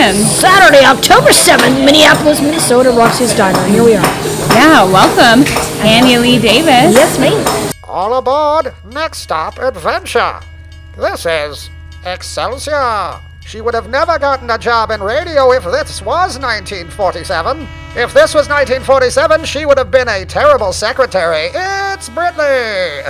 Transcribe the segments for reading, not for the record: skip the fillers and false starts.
plans? Saturday, October 7th, Minneapolis, Minnesota, Roxy's Diner. Here we are. Yeah, welcome, Annie Lee Davis. Yes, me. All aboard, next stop, adventure. This is Excelsior. She would have never gotten a job in radio if this was 1947. If this was 1947, she would have been a terrible secretary. It's Brittany.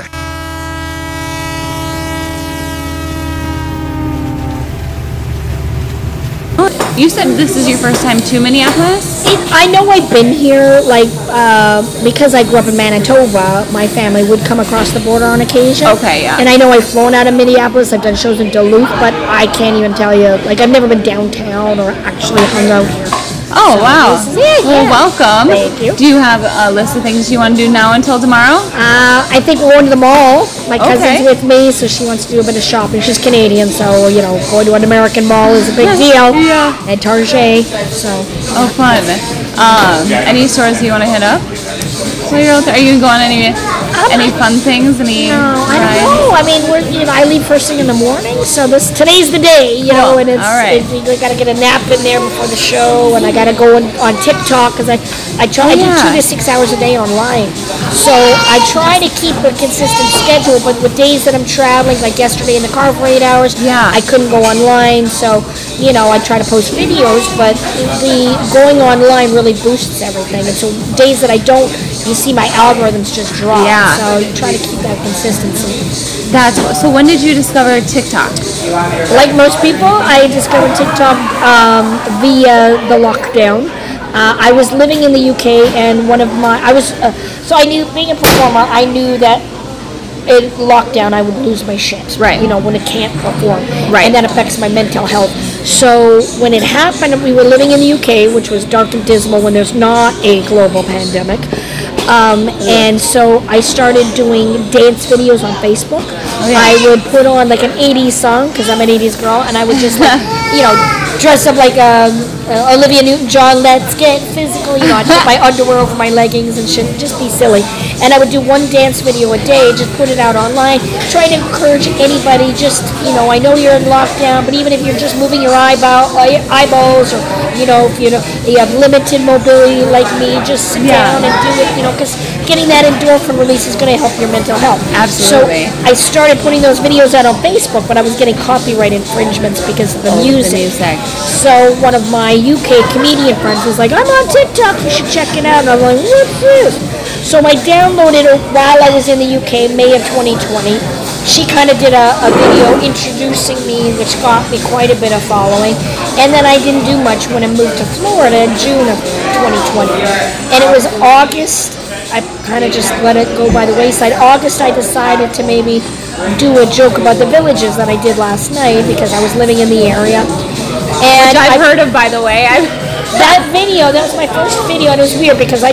You said this is your first time to Minneapolis? I know I've been here, because I grew up in Manitoba, my family would come across the border on occasion. Okay, yeah. And I know I've flown out of Minneapolis, I've done shows in Duluth, but I can't even tell you, I've never been downtown or actually hung out here. Oh, So wow. this is it, Well, yeah. welcome. Thank you. Do you have a list of things you want to do now until tomorrow? I think we're going to the mall. My cousin's Okay. with me, so she wants to do a bit of shopping. She's Canadian, so, going to an American mall is a big deal. Yeah. At Target, so. Oh, fun. Any stores you want to hit up? So are you going to go on any fun things? No, I don't know. I mean, I leave first thing in the morning, so today's the day, Cool. and All right. I got to get a nap in there before the show, and I got to go on TikTok because I do 2 to 6 hours a day online. So I try to keep a consistent schedule, but with days that I'm traveling, like yesterday in the car for 8 hours, I couldn't go online, so I try to post videos, but the going online really boosts everything, and so days that I don't, you see my algorithms just drop. Yeah. So you try to keep that consistency. So when did you discover TikTok? Like most people, I discovered TikTok via the lockdown. I was living in the UK, and so I knew, being a performer, I knew that in lockdown I would lose my shit. Right. When it can't perform. Right. And that affects my mental health. So when it happened, we were living in the UK, which was dark and dismal when there's not a global pandemic. And so I started doing dance videos on Facebook. I would put on an 80s song, because I'm an 80s girl, and I would just dress up like Olivia Newton-John, let's get physical, I'd put my underwear over my leggings and shit, just be silly. And I would do one dance video a day, just put it out online, try to encourage anybody, I know you're in lockdown, but even if you're just moving your eyeballs, or, if you have limited mobility like me, just sit down and do it, because getting that endorphin release is going to help your mental health. Absolutely. So I started putting those videos out on Facebook, but I was getting copyright infringements because of the music. So one of my UK comedian friends was like, I'm on TikTok, you should check it out. And I'm like, what's this? So I downloaded it while I was in the UK, May of 2020. She kind of did a video introducing me, which got me quite a bit of following. And then I didn't do much when I moved to Florida in June of 2020. And it was August, I kind of just let it go by the wayside. August, I decided to maybe do a joke about the Villages that I did last night because I was living in the area. And Which I've heard of, by the way. That was my first video, and it was weird because I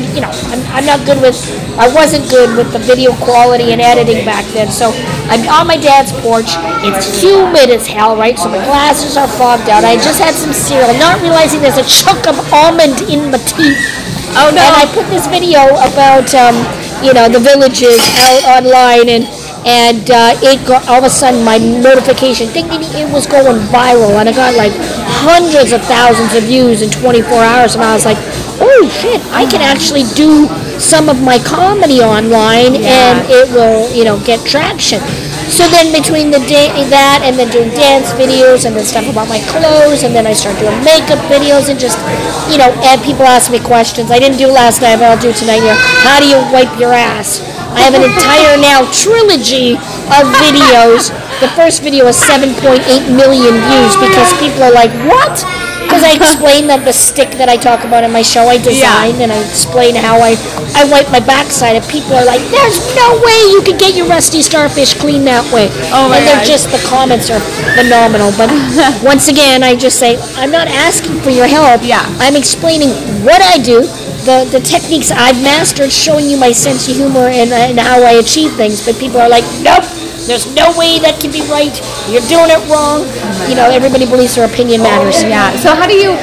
wasn't good with the video quality and editing back then. So I'm on my dad's porch. It's humid as hell, right? So my glasses are fogged out. I just had some cereal, not realizing there's a chunk of almond in my teeth. Oh no! And I put this video about the Villages out online, and it got, all of a sudden, my notification, it was going viral, and it got hundreds of thousands of views in 24 hours, and I was like, oh shit, I can actually do some of my comedy online, and it will, get traction. So then between that and then doing dance videos and then stuff about my clothes, and then I started doing makeup videos and just, and people ask me questions. I didn't do last night, but I'll do tonight. How do you wipe your ass? I have an entire now trilogy of videos. The first video has 7.8 million views because people are like, what? Because I explain that the stick that I talk about in my show I designed, and I explain how I wipe my backside, and people are like, there's no way you can get your rusty starfish clean that way. Oh my and they're God. just, the comments are phenomenal. But once again, I just say, I'm not asking for your help. Yeah. I'm explaining what I do, the techniques I've mastered, showing you my sense of humor and how I achieve things. But people are like, nope, there's no way that can be right. You're doing it wrong. You know, everybody believes their opinion matters. Yeah. So how do you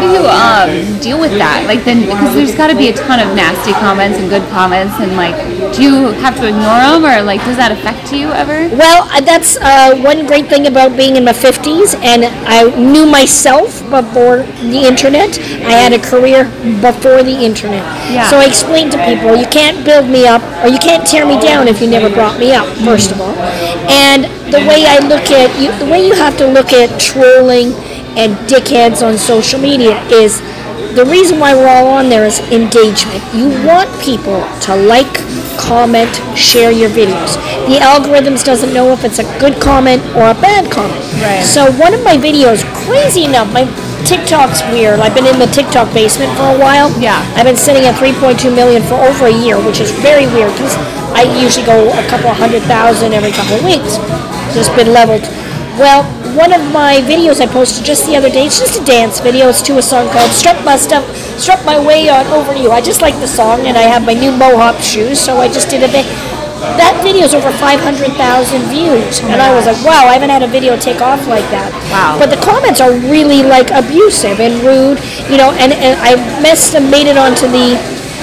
deal with that? Like then, because there's got to be a ton of nasty comments and good comments, and like, do you have to ignore them, or like, does that affect you ever? Well, that's one great thing about being in my 50s, and I knew myself before the internet. I had a career before the internet. Yeah. So I explained to people, you can't build me up, or you can't tear me down if you never brought me up, first of all. And the way I look at, the way you have to look at trolling and dickheads on social media is, the reason why we're all on there is engagement. You want people to like, comment, share your videos. The algorithms doesn't know if it's a good comment or a bad comment. Right. So one of my videos, crazy enough, my TikTok's weird. I've been in the TikTok basement for a while. Yeah. I've been sitting at 3.2 million for over a year, which is very weird because I usually go a couple 100,000 every couple of weeks. Just been leveled. Well, one of my videos I posted just the other day, it's just a dance video. It's to a song called Struck My Way On Over You. I just like the song, and I have my new Mohawk shoes, so I just did a bit. That video's over 500,000 views, and I was like, wow, I haven't had a video take off like that. Wow. But the comments are really like abusive and rude, you know, and I made it onto the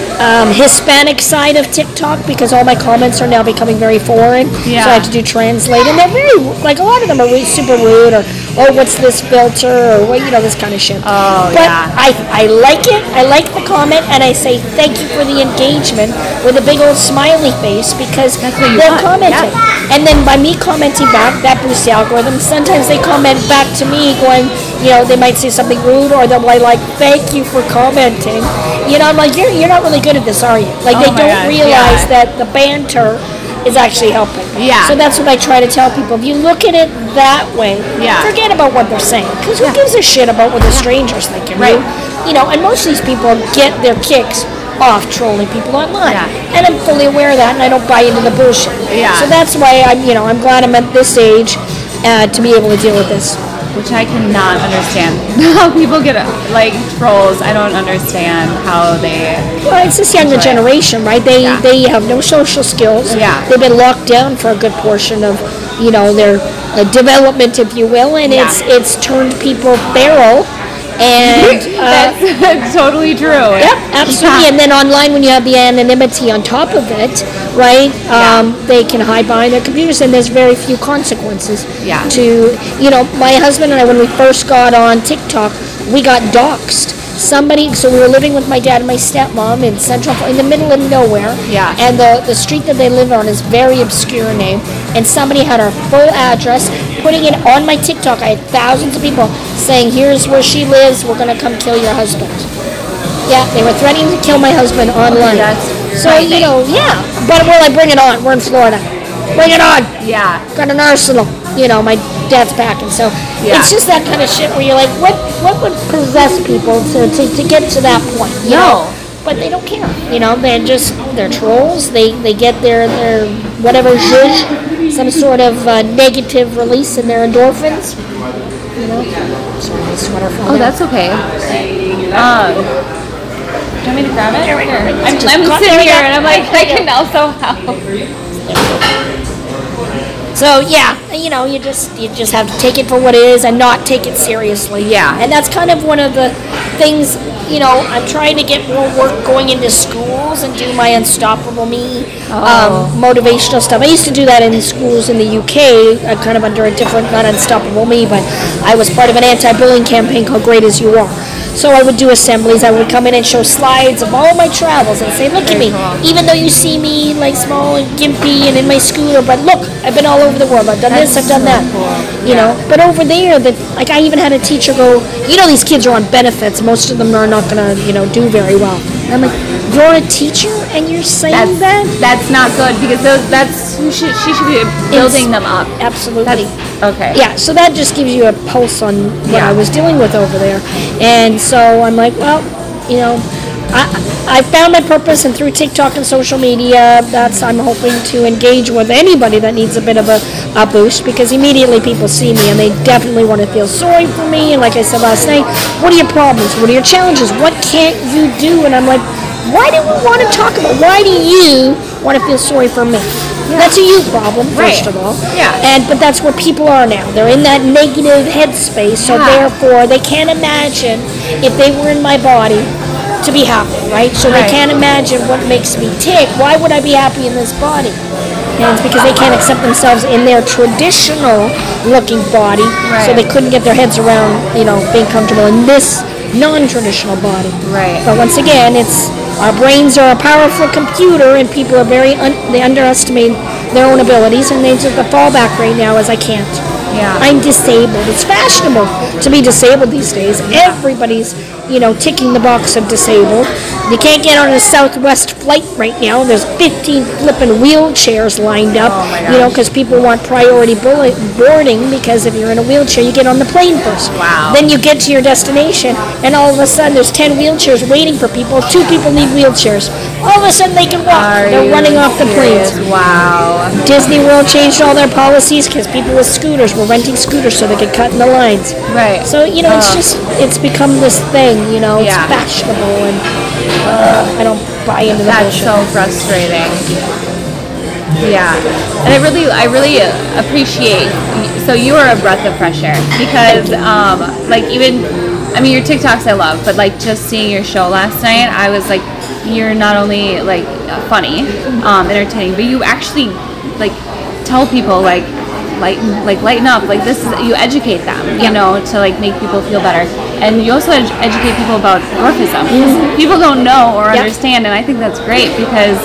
Hispanic side of TikTok because all my comments are now becoming very foreign. Yeah. So I have to do translate, and they're very, like, a lot of them are really super rude, or oh, what's this filter, or what, you know, this kind of shit. Oh, but yeah. I like it. I like the comment, and I say thank you for the engagement with a big old smiley face because That's what you they're want. commenting. Yeah. And then by me commenting back, that boosts the algorithm. Sometimes they comment back to me going, you know, they might say something rude, or they'll be like, thank you for commenting. You know, I'm like, you're not really good at this, are you? Like, they Oh my don't gosh, realize yeah. that the banter is actually helping. Yeah. So that's what I try to tell people. If you look at it that way, Yeah. forget about what they're saying. Because who gives a shit about what the stranger's thinking, right? You know, and most of these people get their kicks off trolling people online. Yeah. And I'm fully aware of that, and I don't buy into the bullshit. Yeah. So that's why I'm glad I'm at this age to be able to deal with this. Which I cannot understand. How people get like trolls. I don't understand how they. Well, it's this younger generation, right? They Yeah. they have no social skills. Yeah. They've been locked down for a good portion of, their development, if you will, and Yeah. it's turned people feral. And That's totally true. yep, absolutely. Yeah. And then online, when you have the anonymity on top of it, right? They can hide behind their computers, and there's very few consequences. Yeah. To my husband and I, when we first got on TikTok, we got doxxed. So we were living with my dad and my stepmom in the middle of nowhere. Yeah. And the street that they live on is very obscure name. And somebody had our full address, putting it on my TikTok. I had thousands of people saying, here's where she lives, we're going to come kill your husband. Yeah, they were threatening to kill my husband online. That's so, yeah. But we're like, bring it on. We're in Florida. Bring it on. Yeah. Got an arsenal. My dad's packing. So Yeah. it's just that kind of shit where you're like, what would possess people to get to that point? You No. know? But they don't care. They're trolls. They get their whatever zhuzh, some sort of negative release in their endorphins. Sorry, my sweater fell Oh, down. that's okay. Do you want me to grab it? Here. I'm Just sitting cut there, here yeah. and I'm like, I can also help. So yeah, you just have to take it for what it is and not take it seriously. Yeah. And that's kind of one of the things, I'm trying to get more work going into schools and do my Unstoppable Me motivational stuff. I used to do that in schools in the UK, kind of under a different, not Unstoppable Me, but I was part of an anti-bullying campaign called Great As You Are. So I would do assemblies. I would come in and show slides of all my travels and say, look at me. Even though you see me like small and gimpy and in my scooter, but look, I've been all over the world. I've done this, I've done that. You know, but over there, I even had a teacher go, these kids are on benefits. Most of them are not going to, do very well. And I'm like, you're a teacher and you're saying that? That's not good because she should be building them up. Absolutely. Okay. Yeah, so that just gives you a pulse on what I was dealing with over there. And so I'm like, well, I found my purpose, and through TikTok and social media, I'm hoping to engage with anybody that needs a bit of a boost, because immediately people see me and they definitely want to feel sorry for me. And like I said last night, what are your problems? What are your challenges? What can't you do? And I'm like, why do we want to talk about? Why do you want to feel sorry for me? That's a you problem, first Right. of all. Yeah. But that's where people are now. They're in that negative headspace, so therefore they can't imagine if they were in my body to be happy, right? So they Right. can't imagine what makes me tick. Why would I be happy in this body? And it's because they can't accept themselves in their traditional looking body, so Right. they couldn't get their heads around, being comfortable in this non-traditional body. Right. But once again, it's our brains are a powerful computer, and people are they underestimate their own abilities, and the fallback right now is I can't. Yeah. I'm disabled. It's fashionable to be disabled these days. Everybody's, ticking the box of disabled. You can't get on a Southwest flight right now. There's 15 flipping wheelchairs lined up, because people want priority boarding, because if you're in a wheelchair, you get on the plane first. Wow. Then you get to your destination, and all of a sudden there's 10 wheelchairs waiting for people. 2 people need wheelchairs. All of a sudden they can walk. They're running off the planes. Wow. Disney World changed all their policies because people with scooters were renting scooters so they could cut in the lines. Right. So, it's become this thing, it's Yeah. fashionable, and I don't buy into the That's bullshit. so frustrating. Yeah, and I really appreciate. So you are a breath of fresh air because, your TikToks I love, but just seeing your show last night, I was like, you're not only funny, entertaining, but you actually tell people lighten up. This is, you educate them, to make people feel better, and you also educate people about dwarfism. People don't know or understand, and I think that's great because,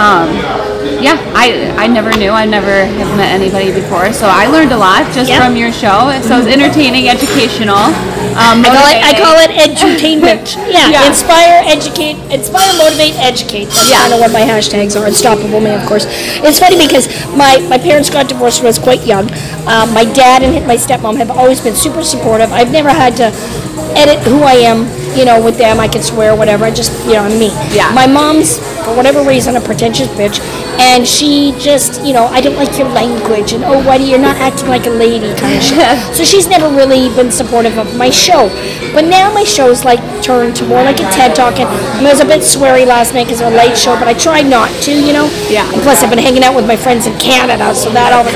I never knew. I never have met anybody before, so I learned a lot just from your show. So it's entertaining, educational. I call it edutainment. Yeah. Inspire, motivate, educate. That's kind of what my hashtags are. Unstoppable me, of course. It's funny because my parents got divorced when I was quite young. My dad and my stepmom have always been super supportive. I've never had to edit who I am, with them. I can swear, whatever. I just, I'm me. Yeah. My mom's, for whatever reason, a pretentious bitch, and she just, I don't like your language, and oh, you're not acting like a lady kind of shit. So she's never really been supportive of my show. But now my show's turned to more like a TED Talk, and it was a bit sweary last night because it was a late show, but I tried not to, Yeah. And plus I've been hanging out with my friends in Canada, so that all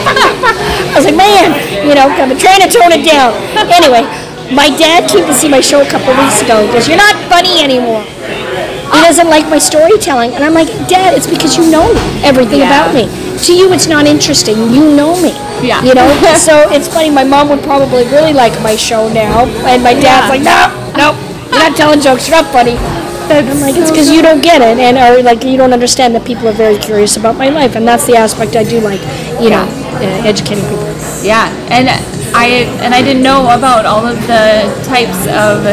I was like, man, I've been trying to tone it down. Anyway, my dad came to see my show a couple of weeks ago. He goes, "You're not funny anymore." He doesn't like my storytelling. And I'm like, "Dad, it's because you know everything about me. To you, it's not interesting. You know me." Yeah. So it's funny. My mom would probably really like my show now. And my dad's like, no, you're not telling jokes. You're not funny. I'm like, it's because you don't get it. And or you don't understand that people are very curious about my life. And that's the aspect I do like, educating people. Yeah, and I didn't know about all of the types of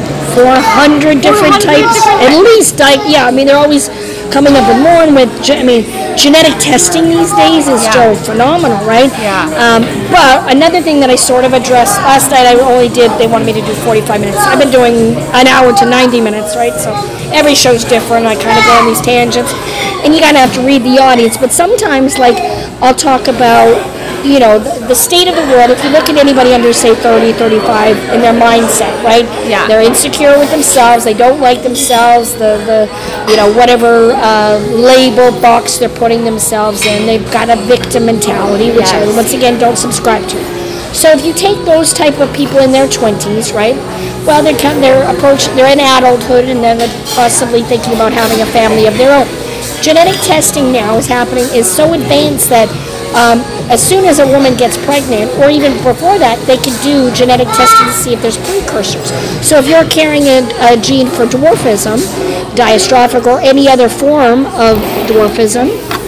400 different types, at least. They're always coming up with more. And genetic testing these days is still phenomenal, right? Yeah. But another thing that I sort of addressed last night, they wanted me to do 45 minutes. I've been doing an hour to 90 minutes, right? So every show's different. I kind of go on these tangents, and you kind of have to read the audience. But sometimes, I'll talk about the state of the world. If you look at anybody under, say, 30, 35, in their mindset, right? Yeah. They're insecure with themselves. They don't like themselves. Whatever label box they're putting themselves in. They've got a victim mentality, which I, once again, don't subscribe to. So if you take those type of people in their 20s, right? Well, they're in adulthood, and they're possibly thinking about having a family of their own. Genetic testing now is so advanced that as soon as a woman gets pregnant, or even before that, they can do genetic testing to see if there's precursors. So if you're carrying a gene for dwarfism, dystrophic, or any other form of dwarfism,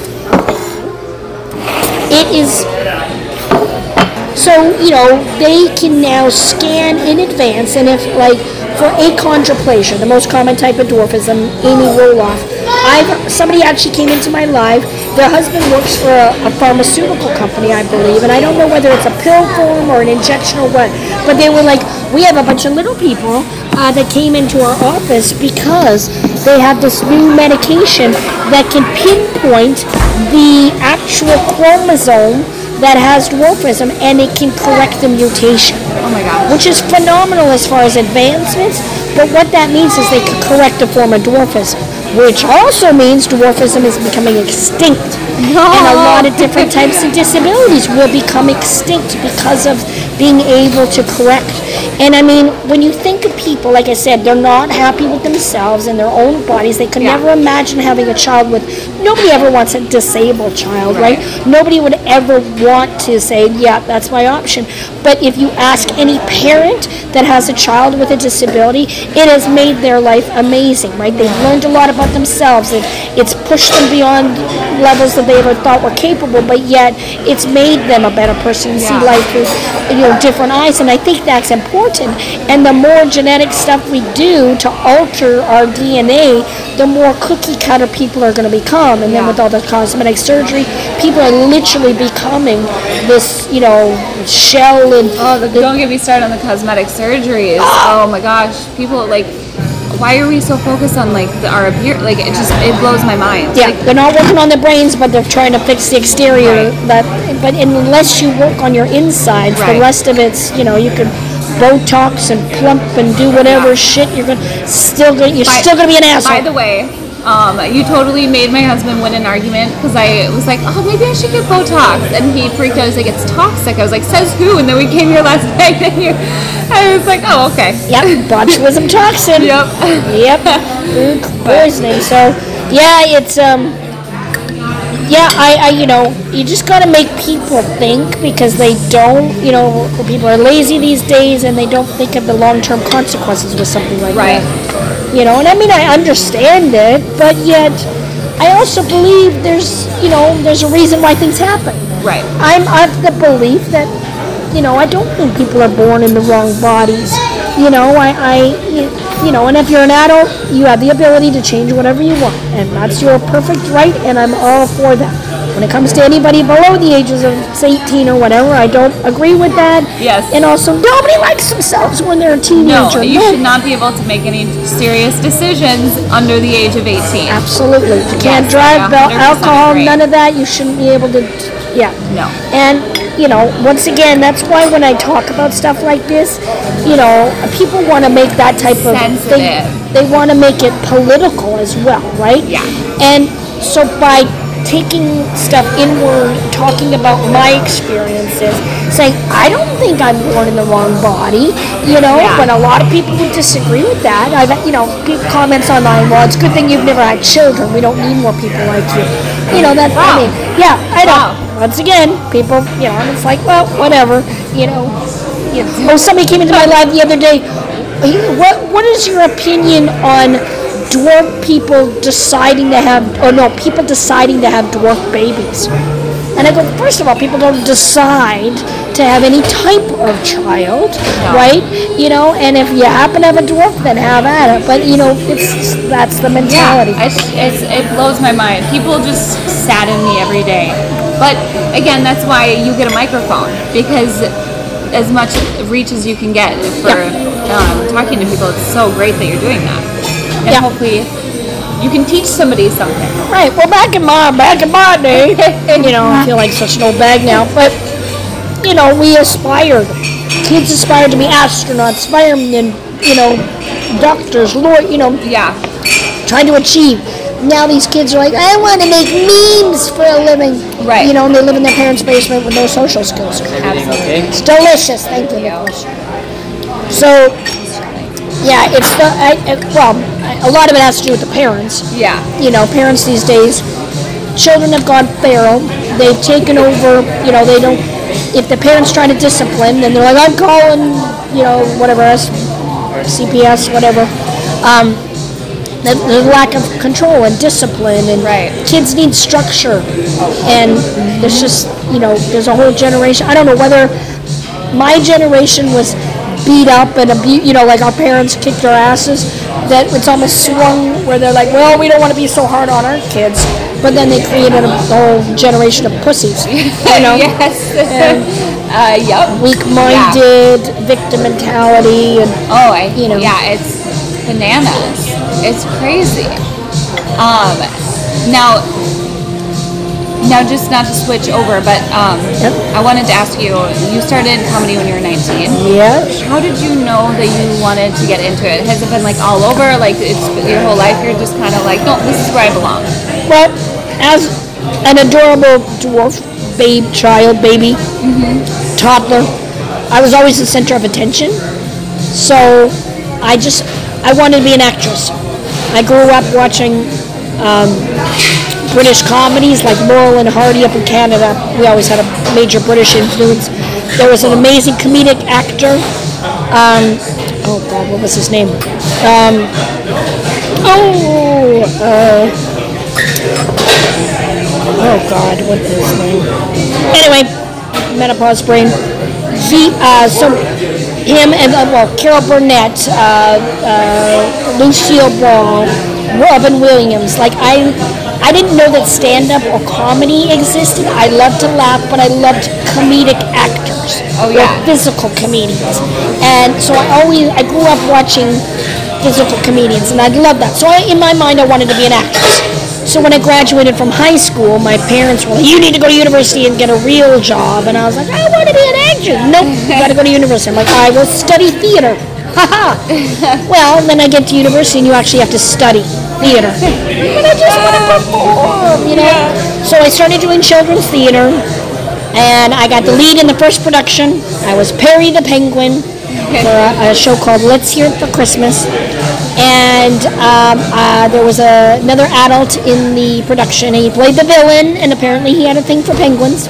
it is... So, they can now scan in advance, and if, for achondroplasia, the most common type of dwarfism, Amy Roloff, somebody actually came into my live. Their husband works for a pharmaceutical company, I believe, and I don't know whether it's a pill form or an injection or what, but they were like, we have a bunch of little people that came into our office because they have this new medication that can pinpoint the actual chromosome that has dwarfism, and it can correct the mutation. Oh my gosh. Which is phenomenal as far as advancements, but what that means is they could correct a form of dwarfism. which also means dwarfism is becoming extinct. And a lot of different types of disabilities will become extinct because of being able to correct. And I mean, when you think of people, like I said, they're not happy with themselves and their own bodies. They could never imagine having a child with, nobody ever wants a disabled child, right? Nobody would ever want to say, yeah, that's my option. But if you ask any parent that has a child with a disability, it has made their life amazing, right? They've learned a lot about themselves. It's pushed them beyond levels that they ever thought were capable, but yet it's made them a better person and see life with, different eyes. And I think that's important. And the more genetic stuff we do to alter our DNA, the more cookie cutter people are going to become. And then with all the cosmetic surgery, people are literally becoming this, shell. And don't get me started on the cosmetic surgeries. Oh my gosh, people why are we so focused on our appearance? It blows my mind. Yeah, they're not working on the brains, but they're trying to fix the exterior. But unless you work on your insides, the rest of it's you can Botox and plump and do whatever shit you're still gonna be an asshole. By the way, you totally made my husband win an argument because I was like, oh, maybe I should get Botox, and he freaked out. He was like, it's toxic. I was like, says who? And then we came here last night, and I was like, oh, okay. Yep, botulism toxin. Yep. Poisoning. So, it's you just got to make people think, because they don't, people are lazy these days and they don't think of the long-term consequences with something like that. And I mean, I understand it, but yet I also believe there's a reason why things happen. Right. I'm of the belief that, I don't think people are born in the wrong bodies. And if you're an adult, you have the ability to change whatever you want, and that's your perfect right, and I'm all for that. When it comes to anybody below the ages of 18 or whatever, I don't agree with that. Yes. And also, nobody likes themselves when they're a teenager. No, you should not be able to make any serious decisions under the age of 18. Absolutely. You can't drive, alcohol, none of that. You shouldn't be able to, No. And, once again, that's why when I talk about stuff like this, people want to make that type of thing. They want to make it political as well, right? Yeah. And so by taking stuff inward, talking about my experiences, saying, I don't think I'm born in the wrong body, but a lot of people would disagree with that. I've, people comments online, well, it's a good thing you've never had children. We don't need more people like you. I know. Once again, people, it's like, well, whatever, Oh, somebody came into my life the other day. What is your opinion on dwarf people deciding to have dwarf babies? And I go, first of all, people don't decide to have any type of child, right? And if you happen to have a dwarf, then have at it. But, that's the mentality. Yeah, it blows my mind. People just sadden me every day. But, again, that's why you get a microphone, because as much reach as you can get for talking to people, it's so great that you're doing that. And hopefully you can teach somebody something. Right. Well, back in my day, I feel like such an old bag now, but, we aspired. Kids aspire to be astronauts, firemen, doctors, lawyers, trying to achieve. Now these kids are like, I want to make memes for a living. Right. And they live in their parents' basement with no social skills. Absolutely. It's delicious. Thank you, Nicholas. So, it's a lot of it has to do with the parents. Yeah. Parents these days, children have gone feral. They've taken over, they don't, if the parents try to discipline, then they're like, I'm calling, whatever, CPS, whatever. The lack of control and discipline, and kids need structure, and there's just, there's a whole generation. I don't know whether my generation was beat up and like our parents kicked our asses, that it's almost swung where they're like, well, we don't want to be so hard on our kids, but then they created a whole generation of pussies, Yes. weak-minded, victim mentality, and it's bananas. It's crazy. Now, Now, just not to switch over, but I wanted to ask you, you started comedy when you were 19. Yes. How did you know that you wanted to get into it? Has it been like all over? Like it's your whole life? You're just kind of like, no, this is where I belong. Well, as an adorable dwarf baby, toddler, I was always the center of attention. So I wanted to be an actress. I grew up watching British comedies like Laurel and Hardy up in Canada. We always had a major British influence. There was an amazing comedic actor. Oh God, what was his name? Oh God, what is his name? Anyway, menopause brain. Him and Carol Burnett, Lucille Ball, Robin Williams. Like I didn't know that stand-up or comedy existed. I loved to laugh, but I loved comedic actors. Oh yeah. Or physical comedians. And so I grew up watching physical comedians, and I loved that. So in my mind, I wanted to be an actress. So when I graduated from high school, my parents were like, you need to go to university and get a real job. And I was like, I want to be an actress. Nope, you got to go to university. I'm like, I will study theater. Haha. Well, then I get to university and you actually have to study theater. But I just want to perform, you know. Yeah. So I started doing children's theater, and I got the lead in the first production. I was Perry the Penguin for a show called Let's Hear It for Christmas. And there was another adult in the production. He played the villain, and apparently he had a thing for penguins.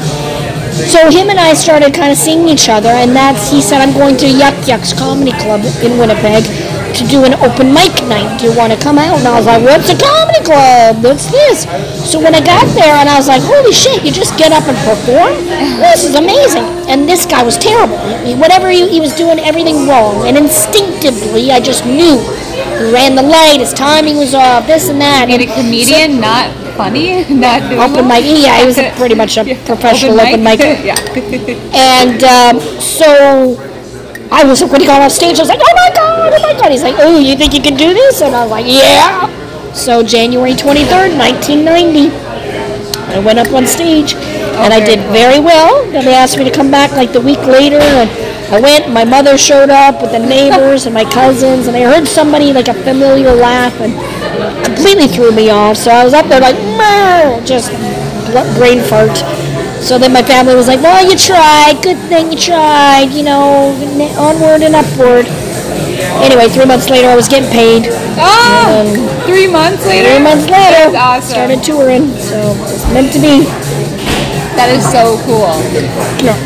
So him and I started kind of seeing each other, and he said, I'm going to Yuck Yucks Comedy Club in Winnipeg to do an open mic night. Do you want to come out? And I was like, what's a comedy club? What's this? So when I got there, and I was like, holy shit, you just get up and perform? This is amazing. And this guy was terrible. Whatever he was doing, everything wrong. And instinctively, I just knew. He ran the light, his timing was off, this and that. And a comedian, not funny, not doable? Open mic, yeah, he was pretty much a professional open micer. Yeah. And so I was when he got off stage, I was like, oh my god. He's like, oh, you think you can do this? And I was like, yeah. So January 23rd, 1990, I went up on stage, and I did very well. Then they asked me to come back like the week later, and I went. My mother showed up with the neighbors and my cousins, and I heard somebody like a familiar laugh, and completely threw me off. So I was up there like, just brain fart. So then my family was like, well, you tried. Good thing you tried. You know, onward and upward. Anyway, 3 months later, I was getting paid. Oh, 3 months later? 3 months later. That's awesome. Started touring, so it's meant to be. That is so cool. Yeah.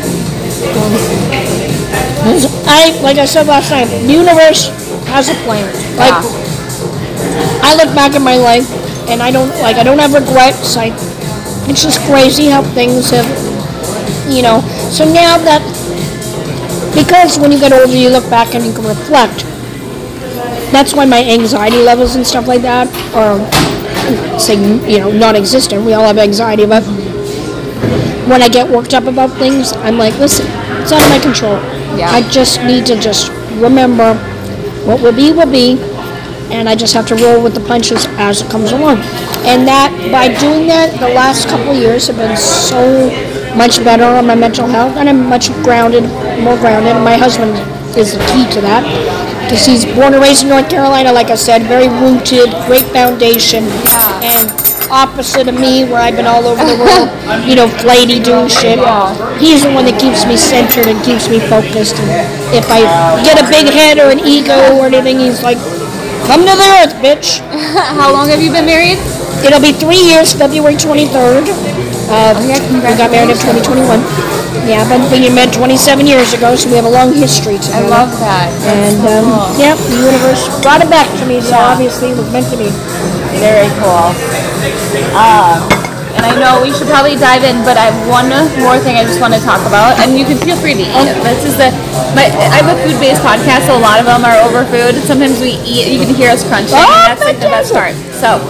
Like I said last night, the universe has a plan. Like, I look back at my life, and I don't have regrets. It's just crazy how things have, So now that, because when you get older, you look back and you can reflect. That's why my anxiety levels and stuff like that are, non-existent. We all have anxiety, but when I get worked up about things, I'm like, listen, it's out of my control. Yeah. I just need to remember what will be, and I just have to roll with the punches as it comes along. And that, by doing that, the last couple of years have been so much better on my mental health, and I'm much more grounded. My husband is the key to that, because he's born and raised in North Carolina, like I said, very rooted, great foundation, and opposite of me, where I've been all over the world, flighty doing shit. He's the one that keeps me centered and keeps me focused. And if I get a big head or an ego or anything, he's like, come to the earth, bitch. How long have you been married? It'll be 3 years, February 23rd. We got married in 2021. Yeah, I've been married 27 years ago, so we have a long history together. I love that. And, the universe brought it back to me, so obviously it was meant to be. Very cool. And I know we should probably dive in, but I have one more thing I just want to talk about, and you can feel free to eat. I have a food-based podcast, so a lot of them are over food. Sometimes we eat, you can hear us crunching, and that's like the best part. So,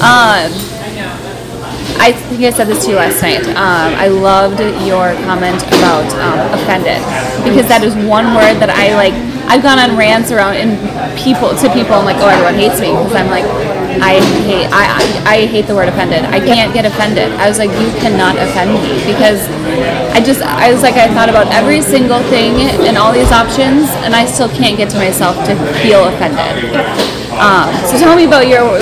I think I said this to you last night. I loved your comment about offended, because that is one word that I've gone on rants around to people. I'm like, oh, everyone hates me, because I'm like, I hate the word offended. I can't get offended. I was like, you cannot offend me, because I was like, I thought about every single thing and all these options, and I still can't get to myself to feel offended. So tell me about your.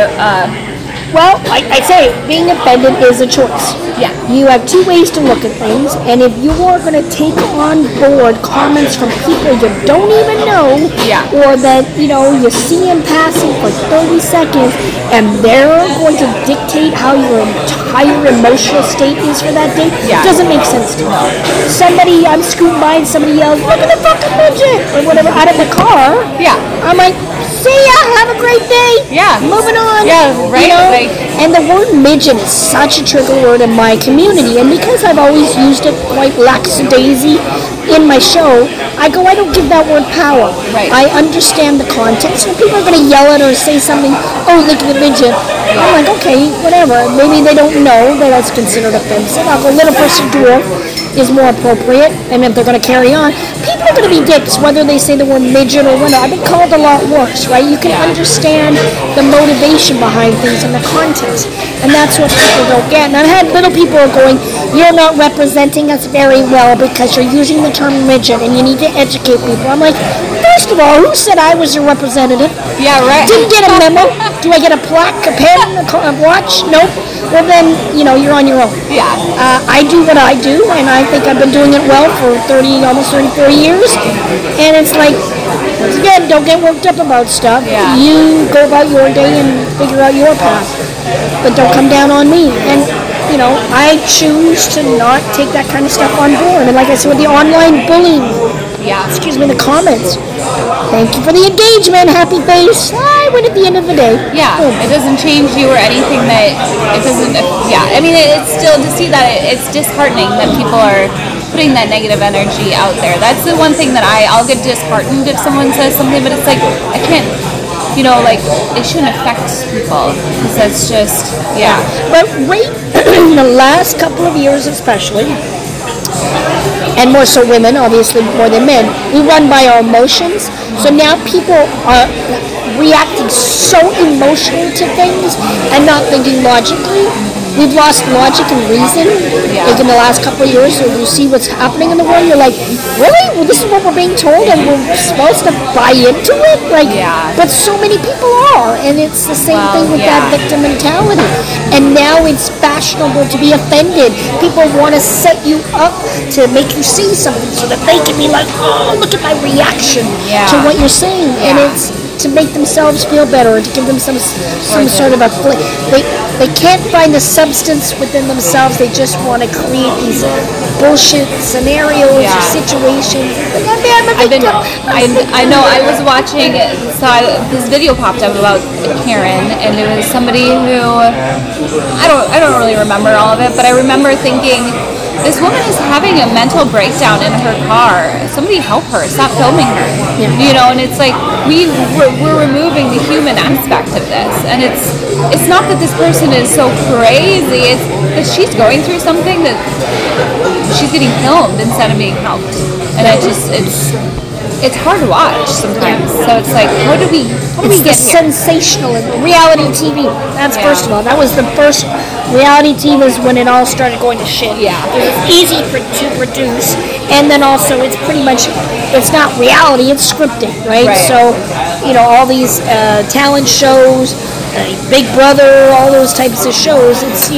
Well, I say being offended is a choice. Yeah. You have two ways to look at things, and if you are going to take on board comments from people you don't even know, Yeah. or that you see in passing for 30 seconds, and they're going to dictate how your entire emotional state is for that day, Yeah. doesn't make sense to me. I'm scooting by and somebody yells, "Look at the fucking midget!" or whatever out of the car. Yeah. I'm like, see ya, have a great day. Yeah. Moving on. Yeah, right? And the word midget is such a trigger word in my community, and because I've always used it quite lackadaisy in my show, I don't give that word power. Right. I understand the context. When people are going to yell at or say something, "Oh, look at the midget," I'm like, okay, whatever. Maybe they don't know that that's considered offensive. I'll go, little person dwarf is more appropriate, and if they're going to carry on, people are going to be dicks whether they say the word midget or whatever. I've been called a lot worse, right? You can understand the motivation behind things and the context, and that's what people don't get. And I've had little people going, "You're not representing us very well because you're using the term midget, and you need to educate people." I'm like, first of all, who said I was your representative? Yeah, right. Didn't get a memo. Do I get a plaque, a pen, a watch? Nope. Well then, you're on your own. Yeah. I do what I do, and I think I've been doing it well for almost 34 years. And it's like, again, don't get worked up about stuff. Yeah. You go about your day and figure out your path, but don't come down on me. And I choose to not take that kind of stuff on board. And like I said, with the online bullying, the comments. Thank you for the engagement, happy face. I win at the end of the day. Yeah, it doesn't change you or anything that it doesn't. Yeah, I mean, it's still to see that it's disheartening that people are putting that negative energy out there. That's the one thing that I'll get disheartened if someone says something, but it's like I can't. It shouldn't affect people, because that's just But right in the last couple of years, especially. And more so women, obviously more than men, we run by our emotions. So now people are reacting so emotionally to things and not thinking logically. We've lost logic and reason. Like in the last couple of years, so you see what's happening in the world, you're like, really? Well, this is what we're being told, and we're supposed to buy into it? But so many people are, and it's the same thing with that victim mentality. And now it's fashionable to be offended. People want to set you up to make you see something so that they can be like, oh, look at my reaction to what you're saying. And it's to make themselves feel better, or to give them some sort of a they can't find the substance within themselves. They just want to create these bullshit scenarios or situations. Like, I know. I was watching. This video popped up about Karen, and it was somebody who I don't really remember all of it, but I remember thinking, this woman is having a mental breakdown in her car. Somebody help her. Stop filming her. And it's like we're removing the human aspect of this, and it's not that this person is so crazy. It's that she's going through something that she's getting filmed instead of being helped, and it's hard to watch sometimes. So it's like, how do we get sensationalism? Reality TV. That's first of all. That was the first. Reality TV was when it all started going to shit. Yeah. It's easy to produce, and then also it's pretty much, it's not reality, it's scripted, right? So, all these talent shows, Big Brother, all those types of shows, it's,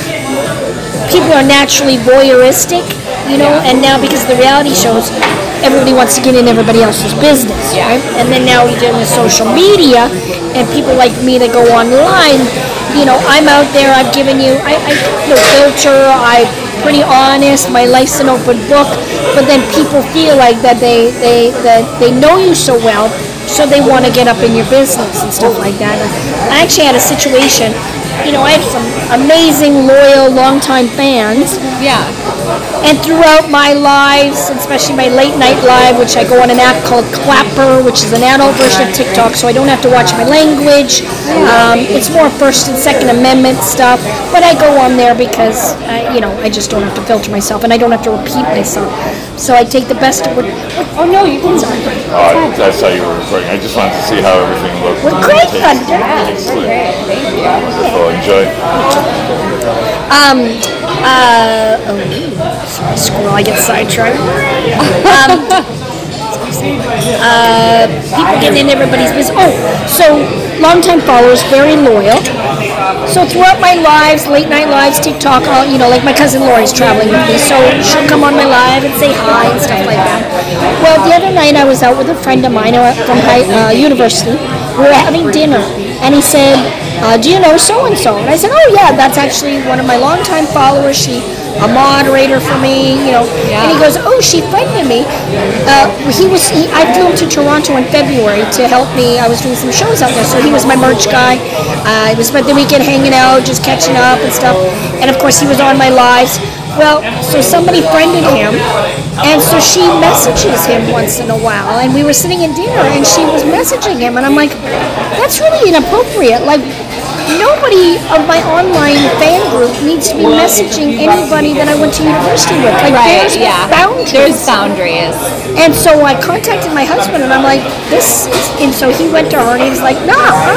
people are naturally voyeuristic, and now because of the reality shows, everybody wants to get in everybody else's business, right? And then now we're dealing with social media, and people like me that go online, I'm out there, I've given you, I no filter, I'm pretty honest, my life's an open book, but then people feel like that they know you so well, so they want to get up in your business and stuff like that. I actually had a situation I have some amazing, loyal, longtime fans. Yeah. And throughout my lives, especially my late night live, which I go on an app called Clapper, which is an adult version of TikTok, so I don't have to watch my language. It's more First and Second Amendment stuff, but I go on there because, I just don't have to filter myself, and I don't have to repeat myself. So I take the best of what. Oh no, you didn't. I saw you were recording. I just wanted to see how everything looked. Well, great, Thunder. Excellent. Wonderful. Enjoy. Sorry, squirrel, I get sidetracked. People getting in everybody's business. So longtime followers, very loyal. So throughout my lives, late night lives, TikTok, like my cousin Lori's traveling with me, so she'll come on my live and say hi and stuff like that. Well, the other night I was out with a friend of mine from university. We were having dinner, and he said, do you know so-and-so? And I said, oh yeah, that's actually one of my longtime followers. She a moderator for me, And he goes, oh, she friended me. I flew him to Toronto in February to help me. I was doing some shows out there, so he was my merch guy. We spent the weekend hanging out, just catching up and stuff. And of course, he was on my lives. Well, so somebody friended him, and so she messages him once in a while. And we were sitting in dinner, and she was messaging him, and I'm like, that's really inappropriate. Like, nobody of my online fan group needs to be messaging anybody that I went to university with. Like, there's boundaries. There's boundaries. And so I contacted my husband, and I'm like, and so he went to her, and he was like, no.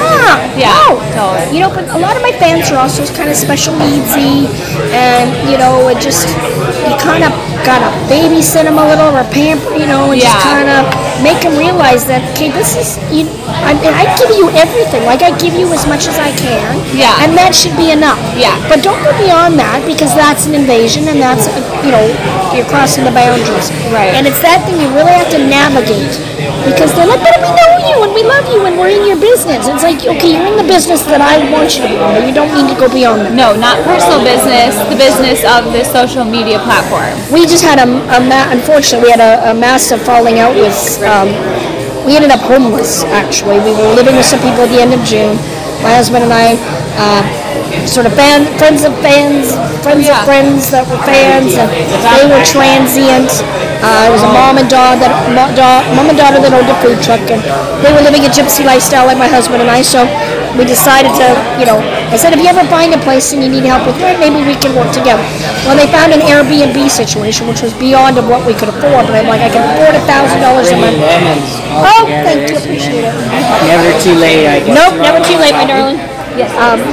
But a lot of my fans are also kind of special needsy, and, it just, you kind of got to babysit them a little, or pamper, and just kind of make them realize that, okay, this is, I give you everything. Like, I give you as much as I can. Yeah. And that should be enough. Yeah. But don't go beyond that, because that's an invasion, and that's, you're crossing the boundaries. Right. And it's that thing you really have to navigate, because they're like, but we know you, and we love you, and we're in your business. It's like, okay, you're in the business that I want you to be in, but you don't need to go beyond that. No, not personal business, the business of the social media platform. We just had unfortunately, we had a massive falling out with, we ended up homeless, actually. We were living with some people at the end of June. My husband and I, sort of friends of fans, friends of friends that were fans, and they were transient. It was a mom and daughter that owned a food truck, and they were living a gypsy lifestyle like my husband and I, so we decided to, I said, if you ever find a place and you need help with rent, maybe we can work together. Well, they found an Airbnb situation, which was beyond of what we could afford, but I'm like, I can afford $1,000 a month. Oh, thank you, appreciate it. Never too late, I guess. Nope, never too late, my darling. Yes.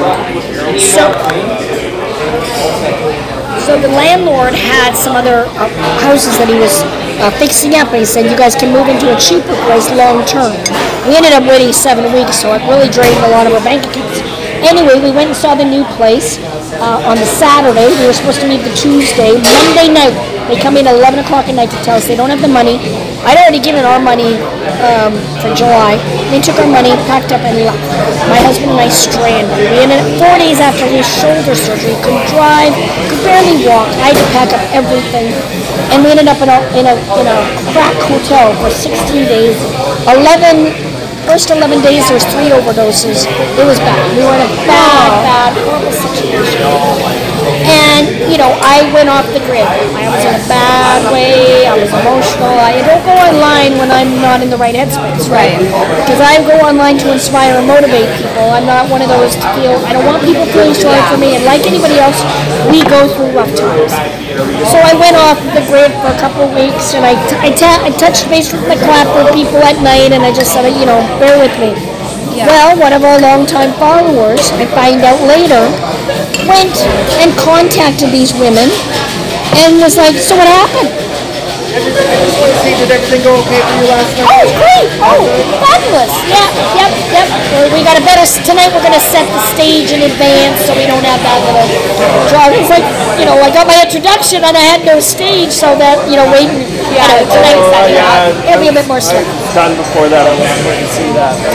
So the landlord had some other houses that he was fixing up, and he said, you guys can move into a cheaper place long term. We ended up waiting 7 weeks, so it really drained a lot of our bank accounts. Anyway, we went and saw the new place on the Saturday. We were supposed to meet the Tuesday. Monday night, they come in at 11 o'clock at night to tell us they don't have the money. I'd already given our money for July. They took our money, packed up, and left. My husband and I stranded. We ended up 4 days after his shoulder surgery. Couldn't drive, could barely walk. I had to pack up everything. And we ended up in a crack hotel for 16 days. First 11 days, there was 3 overdoses. It was bad. We were in a bad, horrible situation. And, I went off the grid. I was in a bad way. I was emotional. I don't go online when I'm not in the right headspace, right? Because I go online to inspire and motivate people. I'm not one of those to feel, I don't want people feeling sorry for me. And like anybody else, we go through rough times. So I went off the grid for a couple of weeks, and I touched base with the Clapper people at night, and I just said, bear with me. Yeah. Well, one of our longtime followers, I find out later, went and contacted these women and was like, so what happened? Did everything go okay for you last night? Oh, great! Oh, fabulous! Yep. We got a better, tonight we're going to set the stage in advance so we don't have that little drive. It's like, I got my introduction and I had no stage, so that, waiting, tonight it'll be a bit more slick. Done before that, I wasn't going to see that. But it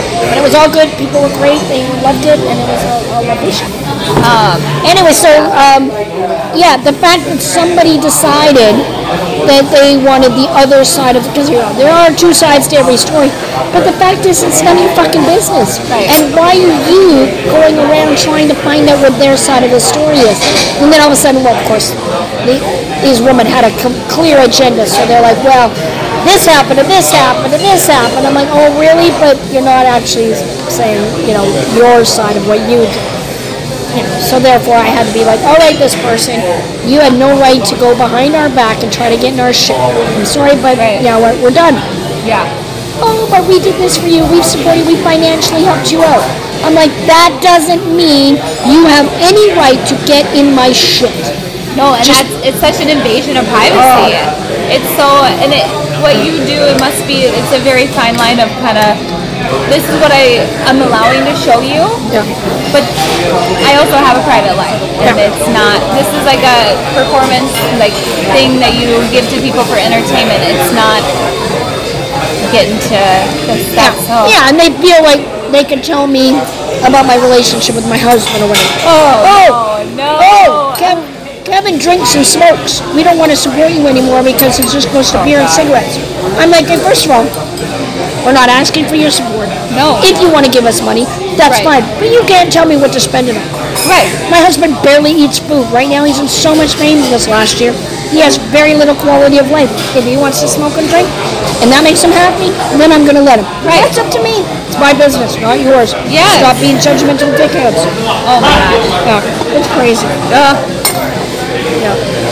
was all good. People were great. They loved it, and it was a lovely show. Anyway, so yeah, the fact that somebody decided that they wanted the other side of, because there are two sides to every story, but the fact is it's none of your fucking business. Right. And why are you going around trying to find out what their side of the story is? And then all of a sudden, well, of course, these women had a clear agenda, so they're like, well, this happened and this happened and this happened. I'm like, oh really? But you're not actually saying, your side of what you did. So therefore I had to be like, all right, this person, you had no right to go behind our back and try to get in our shit. I'm sorry, but we're done. Yeah. Oh, but we did this for you. We've supported, we financially helped you out. I'm like, that doesn't mean you have any right to get in my shit. No, and it's such an invasion of privacy. It's so, and what you do, it's a very fine line of kind of, this is what I'm allowing to show you, but I also have a private life, and it's not, this is like a performance thing that you give to people for entertainment. It's not getting to the stuff. Yeah, and they feel like they can tell me about my relationship with my husband or whatever. No. Kevin drinks and smokes. We don't want to support you anymore because he just goes to beer and cigarettes. I'm like, hey, first of all, we're not asking for your support. No. If you want to give us money, that's fine. But you can't tell me what to spend it on. Right. My husband barely eats food. Right now he's in so much pain this last year. He has very little quality of life. If he wants to smoke and drink, and that makes him happy, then I'm going to let him. Right. That's up to me. It's my business, not yours. Yes. Stop being judgmental dickheads. Oh my God. Yeah, it's crazy. Yeah.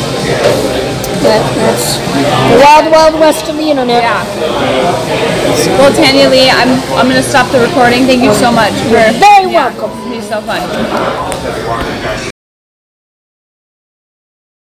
That's the wild, wild west of the internet. Yeah. Well, Tanya Lee, I'm going to stop the recording. Thank you so much for... Very welcome. You're so fun.